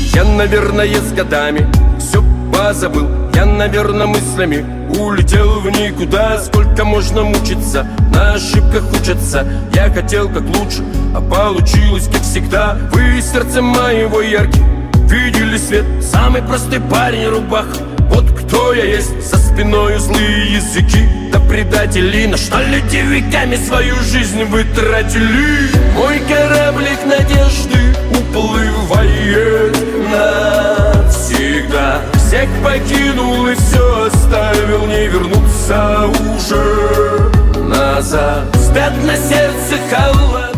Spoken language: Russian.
Я, наверное, с годами все позабыл. Я, наверное, мыслями улетел в никуда. Сколько можно мучиться, на ошибках учатся. Я хотел как лучше, а получилось как всегда. Вы сердцем моего яркий видели свет. Самый простой парень, рубаха, вот кто я есть. За спиною злые языки да предатели. На что люди веками свою жизнь вы тратили? Мой кораблик надежды уплывает навсегда. Всех покинул и все оставил, не вернуться уже назад. Спят на сердце холод.